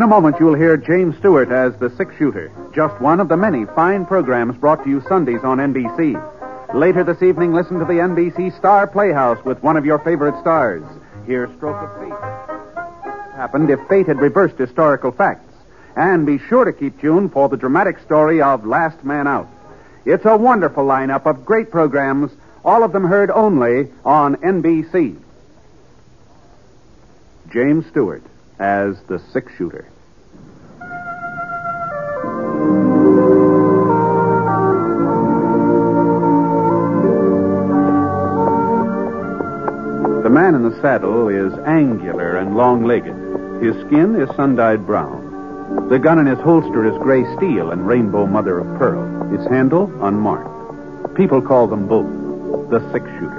a moment, you'll hear James Stewart as the six-shooter, just one of the many fine programs brought to you Sundays on NBC. Later this evening, listen to the NBC Star Playhouse with one of your favorite stars. Hear Stroke of Fate. Happened if fate had reversed historical facts. And be sure to keep tuned for the dramatic story of Last Man Out. It's a wonderful lineup of great programs, all of them heard only on NBC. James Stewart as the six-shooter. The man in the saddle is angular and long-legged. His skin is sun-dyed brown. The gun in his holster is gray steel and rainbow mother of pearl. Its handle unmarked. People call them both the six-shooter.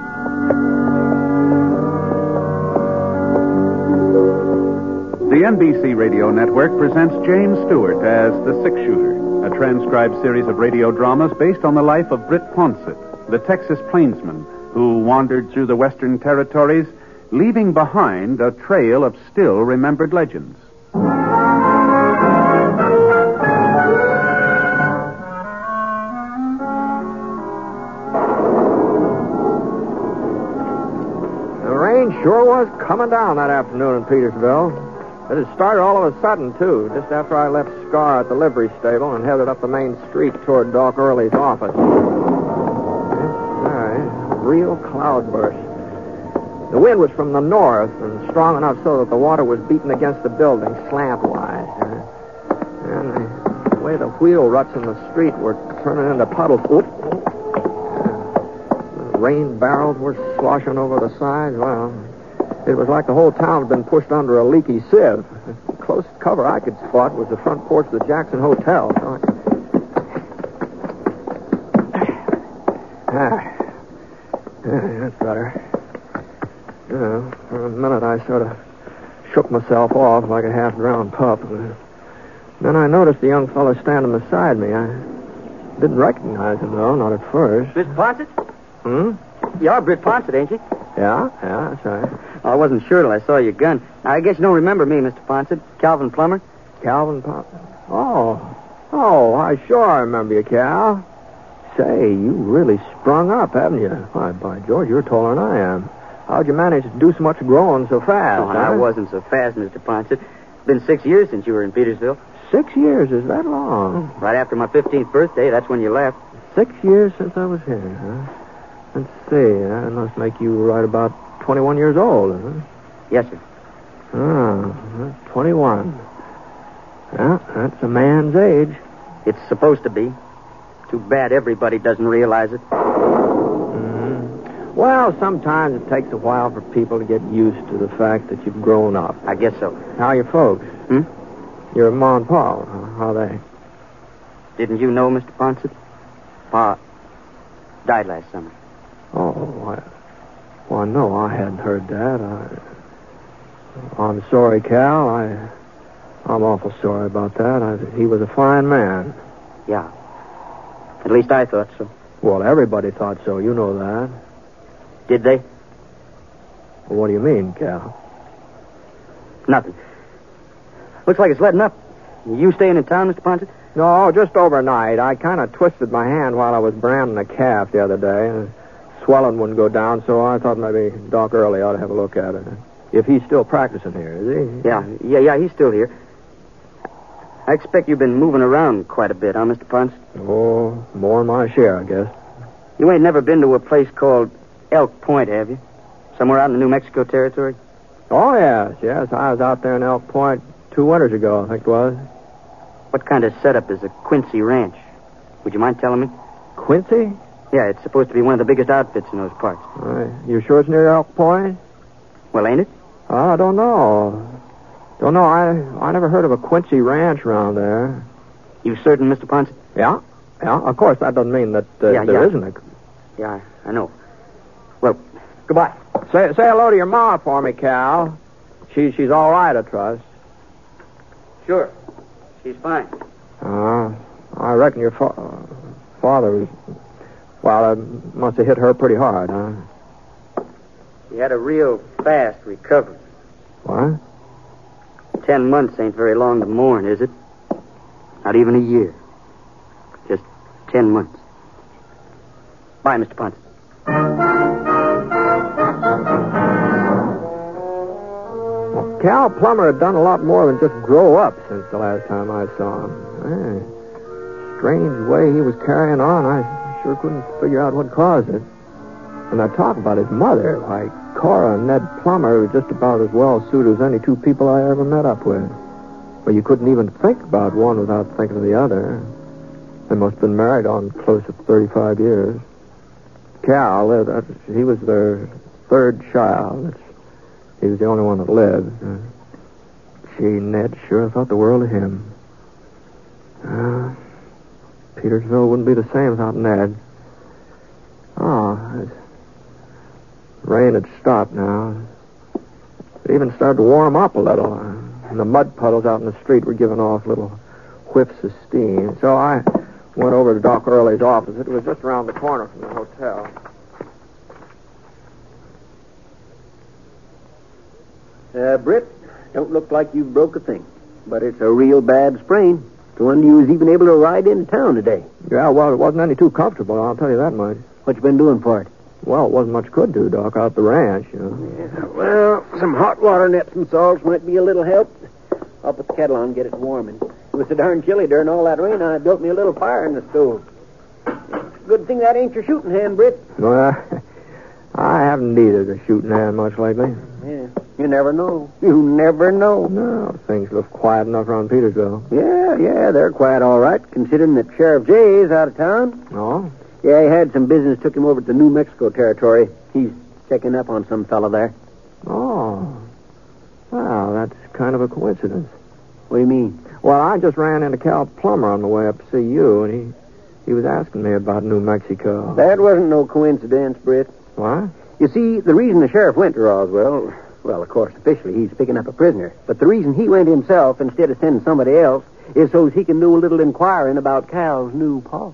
The NBC Radio Network presents James Stewart as the six-shooter, a transcribed series of radio dramas based on the life of Britt Ponsett, the Texas plainsman who wandered through the Western Territories, leaving behind a trail of still-remembered legends. The rain sure was coming down that afternoon in Petersville. It had started all of a sudden, too, just after I left Scar at the livery stable and headed up the main street toward Doc Early's office. Real cloudburst. The wind was from the north and strong enough so that the water was beating against the building slant-wise. And the way the wheel ruts in the street were turning into puddles. The rain barrels were sloshing over the sides. Well, it was like the whole town had been pushed under a leaky sieve. The closest cover I could spot was the front porch of the Jackson Hotel. That's better. For a minute I sort of shook myself off like a half-drowned pup. Then I noticed the young fellow standing beside me. I didn't recognize him, though, not at first. Mr. Ponsett? You're Britt Ponsett, ain't you? Yeah, that's right. I wasn't sure till I saw your gun. I guess you don't remember me, Mr. Ponsett. Calvin Plummer. Calvin Ponsett? Oh, I sure remember you, Cal. Say, you really sprung up, haven't you? Why, by George, you're taller than I am. How'd you manage to do so much growing so fast? Oh, I wasn't so fast, Mr. Ponsett. It's been 6 years since you were in Petersville. 6 years? Is that long? Right after my 15th birthday, that's when you left. 6 years since I was here, huh? Let's see, that must make you right about 21 years old, huh? Yes, sir. 21. Yeah, that's a man's age. It's supposed to be. Too bad everybody doesn't realize it. Well, sometimes it takes a while for people to get used to the fact that you've grown up. I guess so. How are your folks? Your Ma and Pa, how are they? Didn't you know, Mr. Ponsett? Pa died last summer. Oh, well, no, I hadn't heard that. I'm sorry, Cal. I'm awful sorry about that. He was a fine man. Yeah. At least I thought so. Well, everybody thought so. You know that. Did they? Well, what do you mean, Cal? Nothing. Looks like it's letting up. You staying in town, Mr. Ponsett? No, just overnight. I kind of twisted my hand while I was branding a calf the other day. Swelling wouldn't go down, so I thought maybe Doc Early ought to have a look at it. If he's still practicing here, is he? Yeah, he's still here. I expect you've been moving around quite a bit, huh, Mr. Ponsett? Oh, more than my share, I guess. You ain't never been to a place called Elk Point, have you? Somewhere out in the New Mexico Territory? Oh, yes. I was out there in Elk Point 2 winters ago, I think it was. What kind of setup is a Quincy Ranch? Would you mind telling me? Quincy? Yeah, it's supposed to be one of the biggest outfits in those parts. You sure it's near Elk Point? Well, ain't it? I don't know. I never heard of a Quincy Ranch around there. You certain, Mr. Ponsett? Yeah. Of course, that doesn't mean that there isn't a... Yeah, I know. Well, goodbye. Say hello to your ma for me, Cal. She's all right, I trust. Sure. She's fine. I reckon your father was... Well, it must have hit her pretty hard, huh? He had a real fast recovery. What? 10 months ain't very long to mourn, is it? Not even a year. Just 10 months. Bye, Mr. Ponson. Well, Cal Plummer had done a lot more than just grow up since the last time I saw him. Strange way he was carrying on. I sure couldn't figure out what caused it. And I talk about his mother. Why, Cora and Ned Plummer were just about as well suited as any two people I ever met up with. Well, you couldn't even think about one without thinking of the other. They must have been married on close to 35 years. Cal, he was their third child. He was the only one that lived. Gee, Ned sure thought the world of him. Petersville wouldn't be the same without Ned. Oh, rain had stopped now. It even started to warm up a little. And the mud puddles out in the street were giving off little whiffs of steam. So I went over to Doc Early's office. It was just around the corner from the hotel. Britt, don't look like you've broke a thing. But it's a real bad sprain. The one you was even able to ride into town today. Yeah, well, it wasn't any too comfortable, I'll tell you that much. What you been doing for it? Well, it wasn't much could do, Doc, out at the ranch, you know. Yeah, well, some hot water nets and salts might be a little help. I'll put the kettle on and get it warming. It was so darn chilly during all that rain, I built me a little fire in the stove. Good thing that ain't your shooting hand, Britt. Well, I haven't needed a shooting hand much lately. Yeah, you never know. You never know. No, things look quiet enough around Petersville. Yeah, they're quiet all right, considering that Sheriff Jay is out of town. Oh? Yeah, he had some business, took him over to the New Mexico territory. He's checking up on some fella there. Oh. Well, that's kind of a coincidence. What do you mean? Well, I just ran into Cal Plummer on the way up to see you, and he was asking me about New Mexico. That wasn't no coincidence, Britt. What? You see, the reason the sheriff went to Roswell, well, of course, officially he's picking up a prisoner, but the reason he went himself instead of sending somebody else is so he can do a little inquiring about Cal's new pa.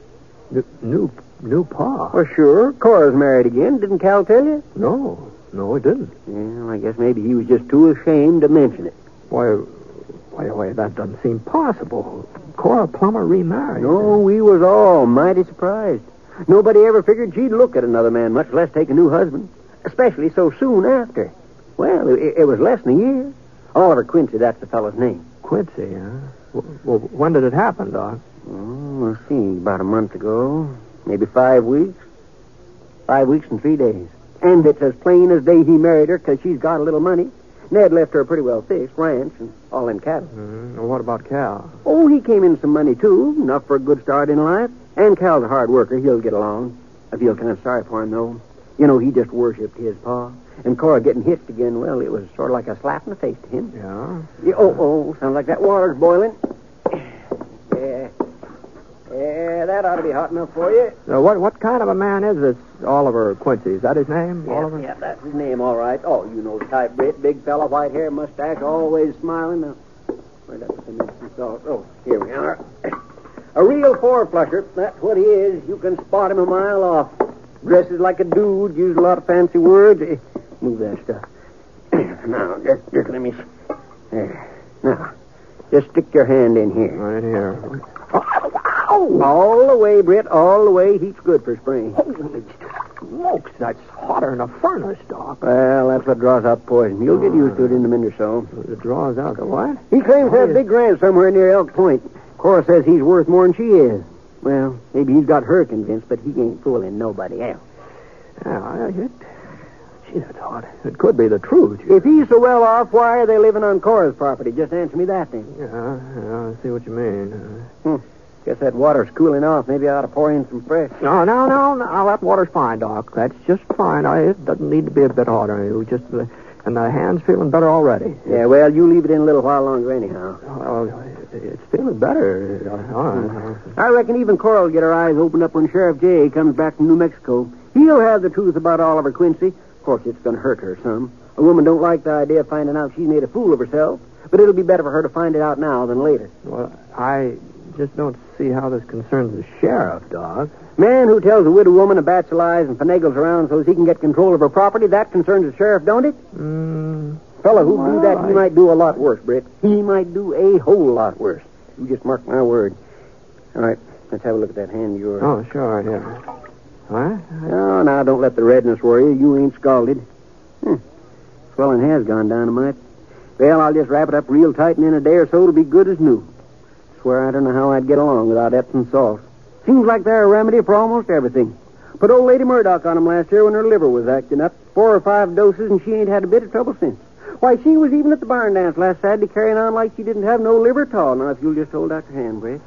New pa? Well, sure. Cora's married again. Didn't Cal tell you? No, he didn't. Well, I guess maybe he was just too ashamed to mention it. Why, that doesn't seem possible. Cora Plummer remarried. No, we was all mighty surprised. Nobody ever figured she'd look at another man, much less take a new husband, especially so soon after. Well, it was less than a year. Oliver Quincy, that's the fellow's name. Quincy, huh? Well, when did it happen, Doc? Let's see, about a month ago. Maybe 5 weeks. 5 weeks and 3 days. And it's as plain as day he married her because she's got a little money. Ned left her a pretty well fixed ranch and all in cattle. Well, what about Cal? Oh, he came in some money, too. Enough for a good start in life. And Cal's a hard worker. He'll get along. I feel kind of sorry for him, though. You know, he just worshipped his pa. And Cora getting hitched again, well, it was sort of like a slap in the face to him. Yeah? Sounds like that water's boiling. Yeah, that ought to be hot enough for you. What kind of a man is this Oliver Quincy? Is that his name, Oliver? Yeah, that's his name, all right. Oh, you know the type, Britt. Big fella, white hair, mustache, always smiling. Now, where'd that put some salt? Oh, here we are. A real four-flusher. That's what he is. You can spot him a mile off. Dresses like a dude, uses a lot of fancy words. Move that stuff. Now, just let me... There. Now, just stick your hand in here. Right here. All the way, Britt, all the way. Heat's good for spring. Holy smokes, that's hotter than a furnace, Doc. Well, that's what draws out poison. You'll get used to it in a minute or so. It draws out the what? He claims to have a big ranch somewhere near Elk Point. Cora says he's worth more than she is. Well, maybe he's got her convinced, but he ain't fooling nobody else. Gee, that's hot. It could be the truth. If he's so well off, why are they living on Cora's property? Just answer me that, then. Yeah, I see what you mean. Guess that water's cooling off. Maybe I ought to pour in some fresh. No. That water's fine, Doc. That's just fine. It doesn't need to be a bit hotter. And the hand's feeling better already. Yeah, well, you leave it in a little while longer anyhow. It's feeling better. I reckon even Cora will get her eyes opened up when Sheriff Jay comes back from New Mexico. He'll have the truth about Oliver Quincy. Of course, it's going to hurt her some. A woman don't like the idea of finding out she's made a fool of herself, but it'll be better for her to find it out now than later. Well, I just don't see how this concerns the sheriff, Doc. Man who tells a widow woman a batch of lies and finagles around so he can get control of her property, that concerns the sheriff, don't it? fellow who do that, he might do a lot worse, Britt. He might do a whole lot worse. You just mark my word. All right, let's have a look at that hand of yours. Oh, sure, yeah. What? Oh, now, don't let the redness worry you. You ain't scalded. Swelling has gone down a mite. Well, I'll just wrap it up real tight, and in a day or so it'll be good as new. Swear I don't know how I'd get along without Epsom salt. Seems like they're a remedy for almost everything. Put old Lady Murdoch on 'em last year when her liver was acting up. 4 or 5 doses, and she ain't had a bit of trouble since. Why, she was even at the barn dance last Saturday carrying on like she didn't have no liver at all. Now, if you'll just hold out your hand, Brett.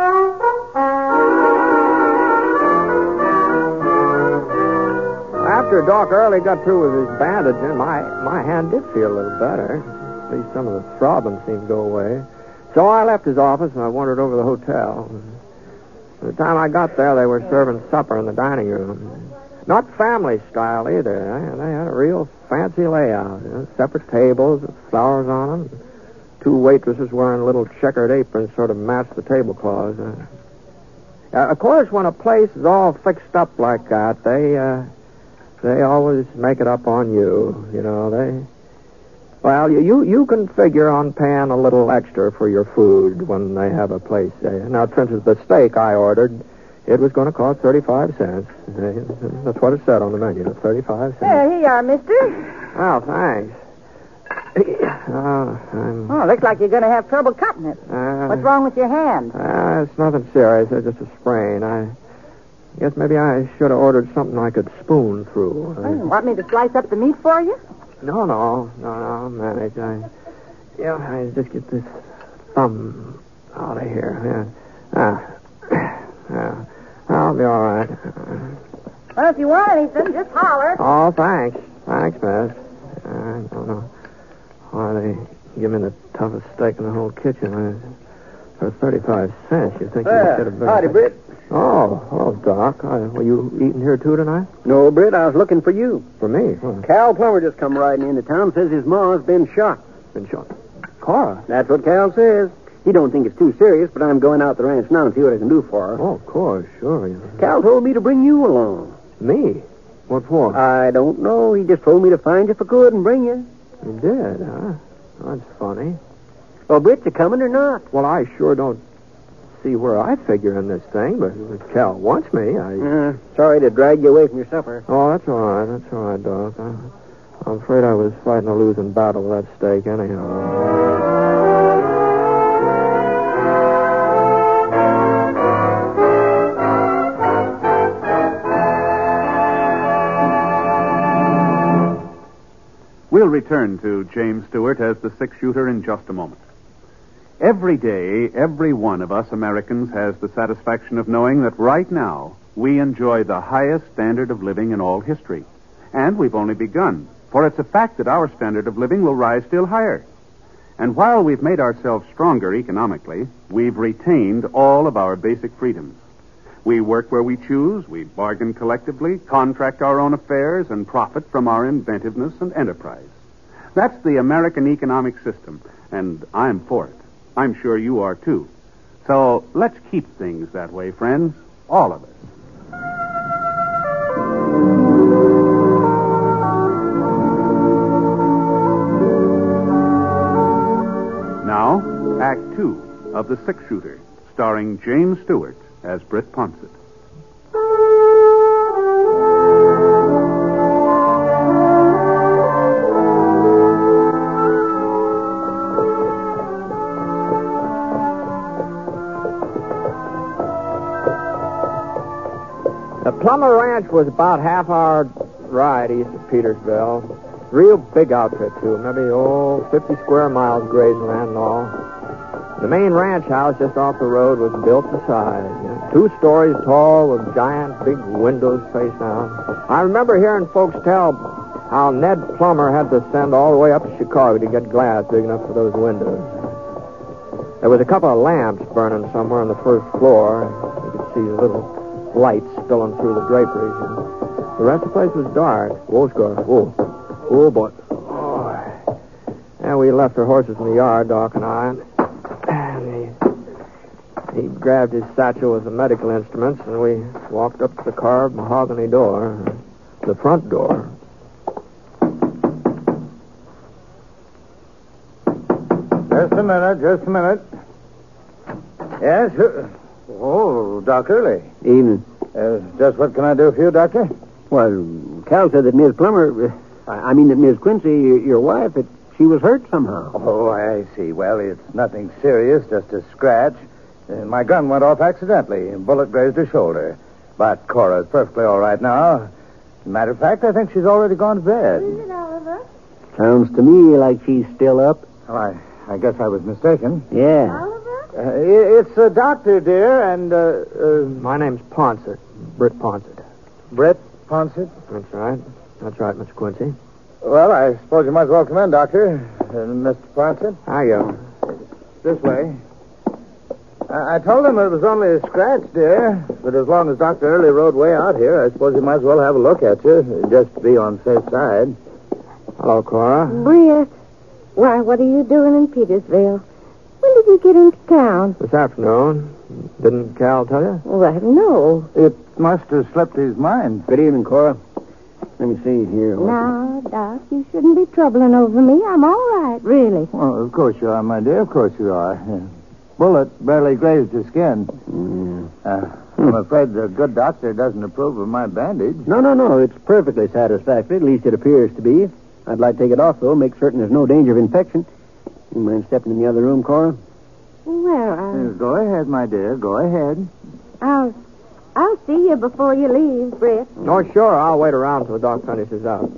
After Doc Early got through with his bandaging, my hand did feel a little better. At least some of the throbbing seemed to go away. So I left his office and I wandered over to the hotel. By the time I got there, they were serving supper in the dining room. Not family style either. They had a real fancy layout. Separate tables with flowers on them. 2 waitresses wearing little checkered aprons sort of matched the tablecloths. Of course, when a place is all fixed up like that, they always make it up on you. You know, Well, you can figure on paying a little extra for your food when they have a place. Now, for instance, the steak I ordered, it was going to cost 35 cents. That's what it said on the menu, 35 cents. There you are, mister. Oh, thanks. Oh, looks like you're going to have trouble cutting it. What's wrong with your hand? It's nothing serious. It's just a sprain. I guess maybe I should have ordered something I could spoon through. Want me to slice up the meat for you? No, I'll manage. I just get this thumb out of here. Yeah. I'll be all right. Well, if you want anything, just holler. Oh, thanks. Thanks, miss. I don't know why they give me the toughest steak in the whole kitchen. For 35 cents, you think you should have been... Howdy, Britt. Oh, hello, Doc. Were you eating here, too, tonight? No, Britt, I was looking for you. For me? What? Cal Plummer just come riding into town, says his ma's been shot. Been shot? Cora? That's what Cal says. He don't think it's too serious, but I'm going out the ranch now and see what I can do for her. Oh, of course, sure. Yeah. Cal told me to bring you along. Me? What for? I don't know. He just told me to find you if I could and bring you. You did, huh? That's funny. Well, Britt, you coming or not? Well, I sure don't see where I figure in this thing, but if Cal wants me, sorry to drag you away from your supper. Oh, that's all right, Doc. I'm afraid I was fighting a losing battle with that steak anyhow. We'll return to James Stewart as the 6-shooter in just a moment. Every day, every one of us Americans has the satisfaction of knowing that right now we enjoy the highest standard of living in all history. And we've only begun, for it's a fact that our standard of living will rise still higher. And while we've made ourselves stronger economically, we've retained all of our basic freedoms. We work where we choose, we bargain collectively, contract our own affairs, and profit from our inventiveness and enterprise. That's the American economic system, and I'm for it. I'm sure you are, too. So let's keep things that way, friends, all of us. Now, Act 2 of The 6-Shooter, starring James Stewart as Britt Ponsett. The Plummer Ranch was about half-hour ride east of Petersville. Real big outfit, too. Maybe, 50 square miles grazing land and all. The main ranch house just off the road was built to size. 2 stories tall with giant big windows facing out. I remember hearing folks tell how Ned Plummer had to send all the way up to Chicago to get glass big enough for those windows. There was a couple of lamps burning somewhere on the first floor. You could see little lights spilling through the draperies. The rest of the place was dark. Oh, boy. Oh. And we left our horses in the yard, Doc and I. And he grabbed his satchel with the medical instruments, and we walked up to the carved mahogany door, the front door. Just a minute. Yes? Oh, Doc Early. Evening. Just what can I do for you, Doctor? Well, Cal said that Miss Plummer, that Miss Quincy, your wife, that she was hurt somehow. Oh, I see. Well, it's nothing serious, just a scratch. My gun went off accidentally. A bullet grazed her shoulder. But Cora's perfectly all right now. As a matter of fact, I think she's already gone to bed. Is it, Oliver? Sounds to me like she's still up. Well, I guess I was mistaken. Yeah. Oliver? It's a doctor, dear, and, My name's Ponsett. Britt Ponsett. Brett Ponsett? That's right. That's right, Mr. Quincy. Well, I suppose you might as well come in, Doctor. Mr. Ponsett. How you? This way. I told him it was only a scratch, dear. But as long as Dr. Early rode way out here, I suppose he might as well have a look at you, just to be on the safe side. Hello, Cora. Britt. Why, what are you doing in Petersville? When did you get into town? This afternoon. Didn't Cal tell you? Well, no. It must have slipped his mind. Good evening, Cora. Let me see here. Now, Doc, you shouldn't be troubling over me. I'm all right, really. Well, of course you are, my dear. Of course you are. Bullet barely grazed your skin. I'm afraid the good doctor doesn't approve of my bandage. No. It's perfectly satisfactory. At least it appears to be. I'd like to take it off, though. Make certain there's no danger of infection. You mind stepping in the other room, Cora? Well, Go ahead, my dear. Go ahead. I'll see you before you leave, Britt. Oh, sure. I'll wait around till the doc finishes out.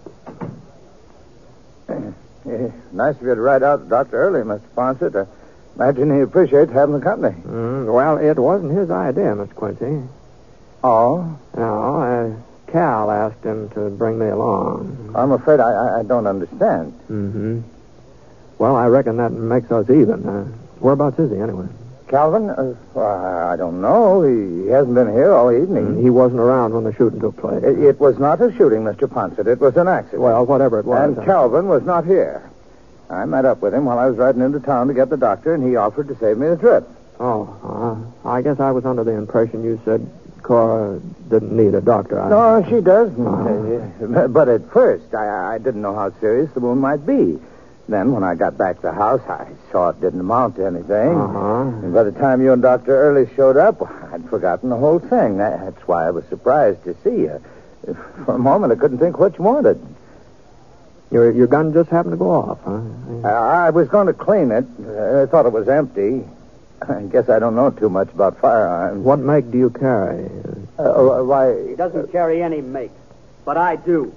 Nice of you to ride out to Dr. Early, Mr. Ponsett. I imagine he appreciates having the company. Well, it wasn't his idea, Mr. Quincy. Oh? No, Cal asked him to bring me along. I'm afraid I don't understand. Mm-hmm. Well, I reckon that makes us even. Whereabouts is he, anyway? Calvin? I don't know. He hasn't been here all evening. He wasn't around when the shooting took place. It was not a shooting, Mr. Ponsett. It was an accident. Well, whatever it was. And Calvin was not here. I met up with him while I was riding into town to get the doctor, and he offered to save me the trip. Oh, I guess I was under the impression you said Cora didn't need a doctor. No, she does. But at first, I didn't know how serious the wound might be. Then, when I got back to the house, I saw it didn't amount to anything. And by the time you and Dr. Early showed up, I'd forgotten the whole thing. That's why I was surprised to see you. For a moment, I couldn't think what you wanted. Your gun just happened to go off, huh? I was going to clean it. I thought it was empty. I guess I don't know too much about firearms. What make do you carry? Why... He doesn't carry any make, but I do.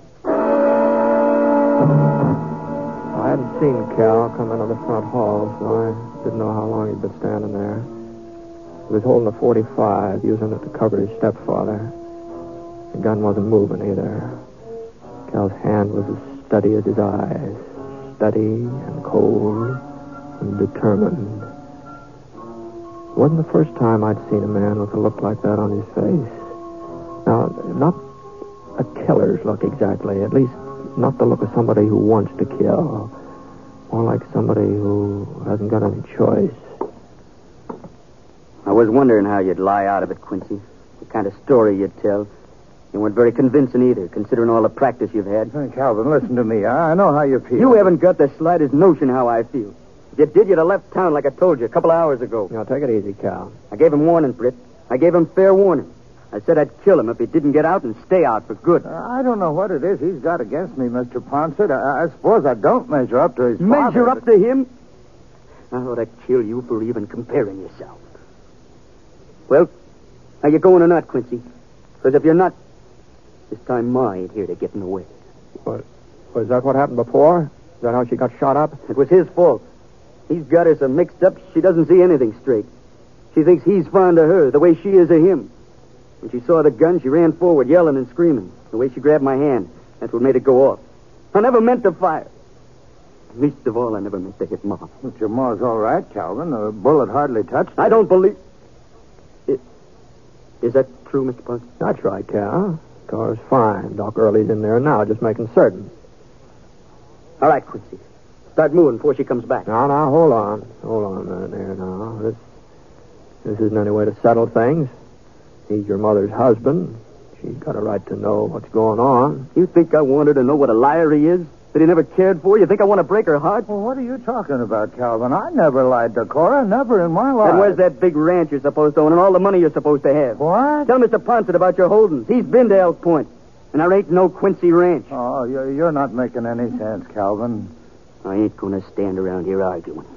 I hadn't seen Cal come into the front hall, so I didn't know how long he'd been standing there. He was holding a .45, using it to cover his stepfather. The gun wasn't moving either. Cal's hand was as steady as his eyes. Steady and cold and determined. It wasn't the first time I'd seen a man with a look like that on his face. Now, not a killer's look exactly, at least not the look of somebody who wants to kill. More like somebody who hasn't got any choice. I was wondering how you'd lie out of it, Quincy. What kind of story you'd tell. You weren't very convincing either, considering all the practice you've had. Hey, Calvin, listen to me. I know how you feel. You haven't got the slightest notion how I feel. If you did, you'd have left town like I told you a couple of hours ago. Now, take it easy, Cal. I gave him warning, Britt. I gave him fair warning. I said I'd kill him if he didn't get out and stay out for good. I don't know what it is he's got against me, Mr. Ponsett. I suppose I don't measure up to his father. Measure up to him? I ought to kill you for even comparing yourself. Well, are you going or not, Quincy? Because if you're not, this time Ma ain't here to get in the way. What? Was that what happened before? Is that how she got shot up? It was his fault. He's got her so mixed up she doesn't see anything straight. She thinks he's fond of her the way she is of him. When she saw the gun, she ran forward, yelling and screaming. The way she grabbed my hand, that's what made it go off. I never meant to fire. Least of all, I never meant to hit Ma. But your Ma's all right, Calvin. The bullet hardly touched her. I don't believe... Is that true, Mr. Ponsett? That's right, Cal. Car's fine. Doc Early's in there now, just making certain. All right, Quincy. Start moving before she comes back. Now, hold on. Hold on a minute there now. This isn't any way to settle things. He's your mother's husband. She's got a right to know what's going on. You think I want her to know what a liar he is? That he never cared for? You think I want to break her heart? Well, what are you talking about, Calvin? I never lied to Cora. Never in my life. Then where's that big ranch you're supposed to own and all the money you're supposed to have? What? Tell Mr. Ponset about your holdings. He's been to Elk Point. And there ain't no Quincy Ranch. Oh, you're not making any sense, Calvin. I ain't going to stand around here arguing.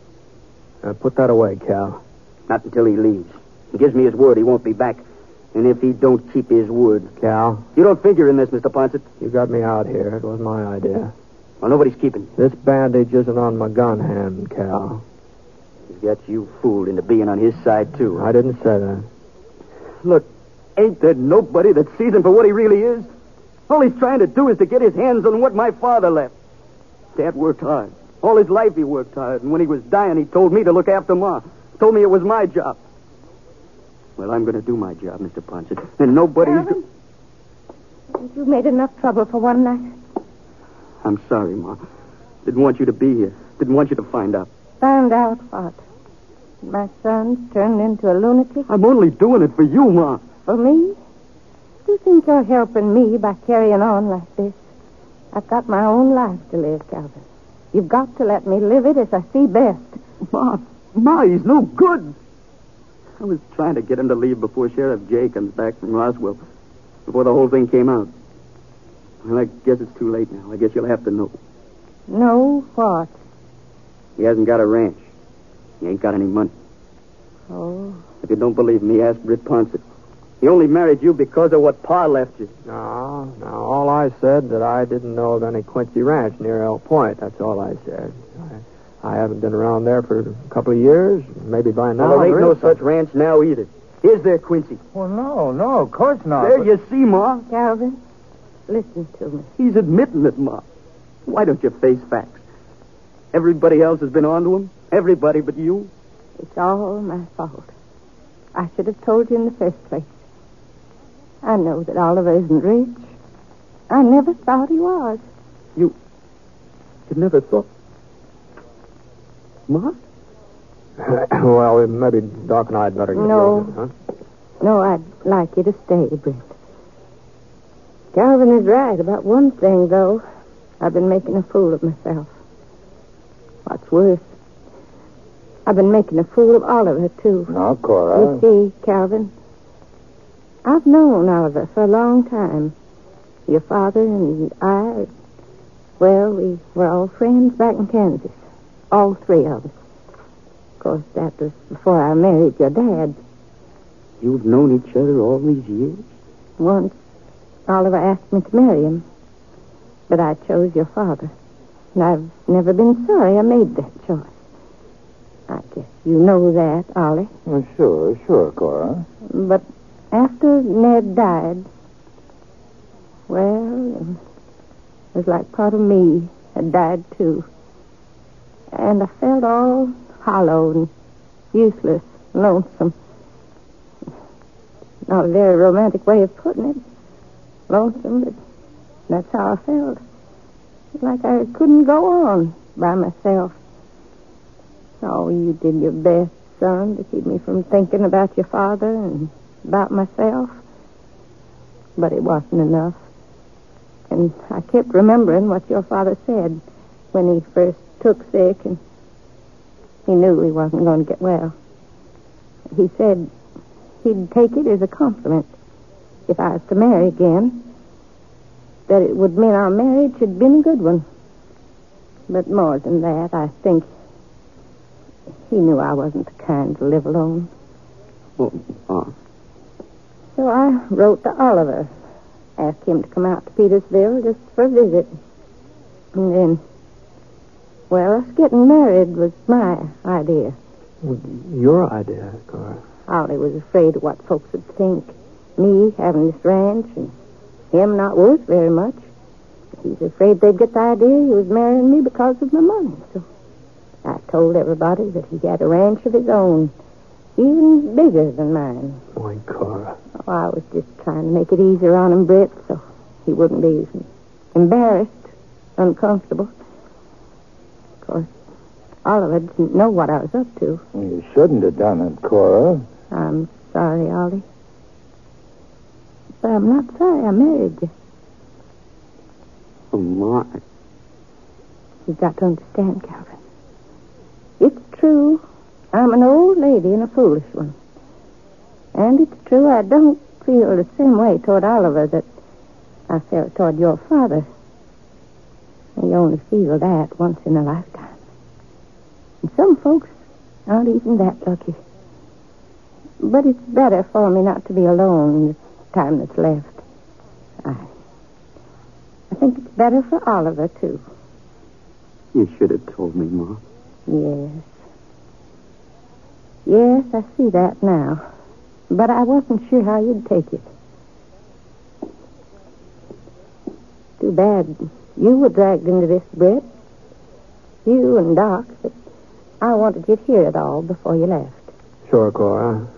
Put that away, Cal. Not until he leaves. He gives me his word he won't be back. And if he don't keep his word... Cal, You don't figure in this, Mr. Ponset. you got me out here. It was my idea. Well, nobody's keeping you. This bandage isn't on my gun hand, Cal. He's got you fooled into being on his side, too. I didn't say that. Look, ain't there nobody that sees him for what he really is? All he's trying to do is to get his hands on what my father left. Dad worked hard. All his life he worked hard. And when he was dying, he told me to look after Ma. Told me it was my job. Well, I'm going to do my job, Mr. Ponset. And nobody's... Calvin, you made enough trouble for one night. I'm sorry, Ma. Didn't want you to be here. Didn't want you to find out. Found out what? My son's turned into a lunatic? I'm only doing it for you, Ma. For me? Do you think you're helping me by carrying on like this? I've got my own life to live, Calvin. You've got to let me live it as I see best. Ma, he's no good. I was trying to get him to leave before Sheriff Jay comes back from Roswell. Before the whole thing came out. Well, I guess it's too late now. I guess you'll have to know. No, what? He hasn't got a ranch. He ain't got any money. Oh. If you don't believe me, ask Britt Ponset. He only married you because of what Pa left you. No, all I said that I didn't know of any Quincy Ranch near Elk Point. That's all I said. I haven't been around there for a couple of years. Maybe by now. Well, there ain't no is such ranch now either. Is there, Quincy? Well, no, of course not. There you see, Ma. Calvin, listen to me. He's admitting it, Ma. Why don't you face facts? Everybody else has been on to him. Everybody but you. It's all my fault. I should have told you in the first place. I know that Oliver isn't rich. I never thought he was. You never thought... Ma? Well, maybe Doc and I'd better get No. going, huh? No, I'd like you to stay, Brent. Calvin is right about one thing, though. I've been making a fool of myself. What's worse, I've been making a fool of Oliver, too. No, Cora. You see, Calvin, I've known Oliver for a long time. Your father and I, well, we were all friends back in Kansas. All three of us. Of course, that was before I married your dad. You've known each other all these years? Once, Oliver asked me to marry him. But I chose your father. And I've never been sorry I made that choice. I guess you know that, Ollie. Well, sure, Cora. But after Ned died, well, it was like part of me had died, too. And I felt all hollow and useless, lonesome. Not a very romantic way of putting it. Lonesome, but that's how I felt. Like I couldn't go on by myself. Oh, you did your best, son, to keep me from thinking about your father and about myself. But it wasn't enough. And I kept remembering what your father said when he first took sick and he knew he wasn't going to get well. He said he'd take it as a compliment if I was to marry again, that it would mean our marriage had been a good one. But more than that, I think he knew I wasn't the kind to live alone. So I wrote to Oliver, asked him to come out to Petersville just for a visit. And then, well, us getting married was my idea. Your idea, Cora. Ollie was afraid of what folks would think. Me having this ranch and him not worth very much. He's afraid they'd get the idea he was marrying me because of my money. So I told everybody that he had a ranch of his own, even bigger than mine. Boy, Cora. Oh, I was just trying to make it easier on him, Britt, so he wouldn't be embarrassed, uncomfortable. Of course, Oliver didn't know what I was up to. You shouldn't have done it, Cora. I'm sorry, Ollie. But I'm not sorry I married you. Oh, my. You've got to understand, Calvin. It's true. I'm an old lady and a foolish one. And it's true I don't feel the same way toward Oliver that I felt toward your father. You only feel that once in a lifetime. And some folks aren't even that lucky. But it's better for me not to be alone in the time that's left. I think it's better for Oliver, too. You should have told me, Ma. Yes. Yes, I see that now. But I wasn't sure how you'd take it. Too bad you were dragged into this, Britt. You and Doc. But I wanted you to hear it all before you left. Sure, Cora.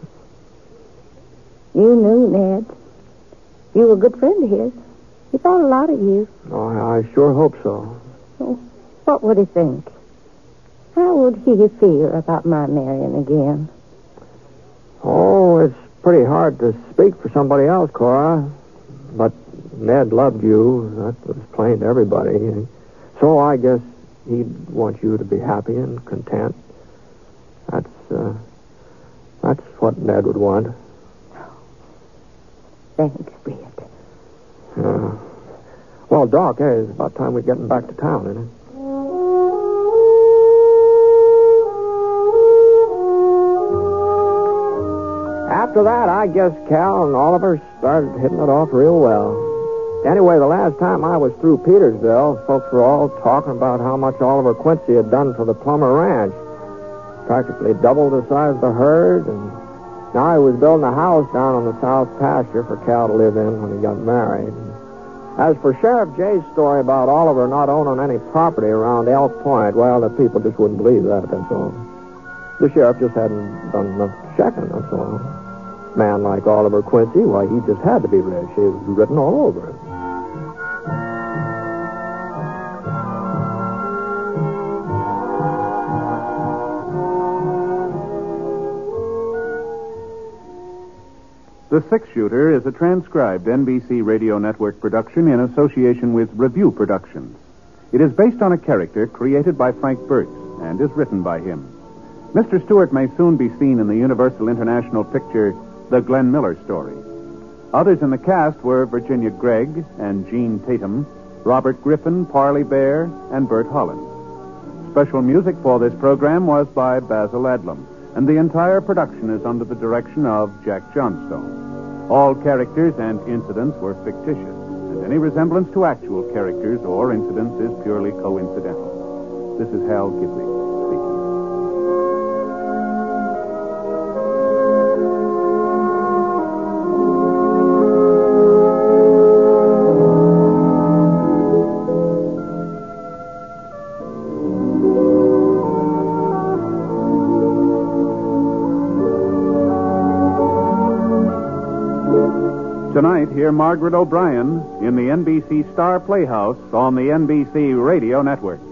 You knew Ned. You were a good friend of his. He thought a lot of you. Oh, I sure hope so. So, what would he think? How would he feel about my marrying again? Oh, it's pretty hard to speak for somebody else, Cora. But Ned loved you. That was plain to everybody. So I guess he'd want you to be happy and content. That's what Ned would want. Thanks, Britt. Well, Doc, hey, it's about time we're getting back to town, isn't it? After that, I guess Cal and Oliver started hitting it off real well. Anyway, the last time I was through Petersville, folks were all talking about how much Oliver Quincy had done for the Plummer Ranch. Practically doubled the size of the herd, and now he was building a house down on the south pasture for Cal to live in when he got married. As for Sheriff Jay's story about Oliver not owning any property around Elk Point, well, the people just wouldn't believe that, that's all. The sheriff just hadn't done enough checking, that's all. A man like Oliver Quincy, why, he just had to be rich. It was written all over him. The Six-Shooter is a transcribed NBC Radio Network production in association with Review Productions. It is based on a character created by Frank Burtz and is written by him. Mr. Stewart may soon be seen in the Universal International picture The Glenn Miller Story. Others in the cast were Virginia Gregg and Jean Tatum, Robert Griffin, Parley Bear, and Bert Holland. Special music for this program was by Basil Adlam, and the entire production is under the direction of Jack Johnstone. All characters and incidents were fictitious, and any resemblance to actual characters or incidents is purely coincidental. This is Hal Gibley speaking. Tonight, hear Margaret O'Brien in the NBC Star Playhouse on the NBC Radio Network.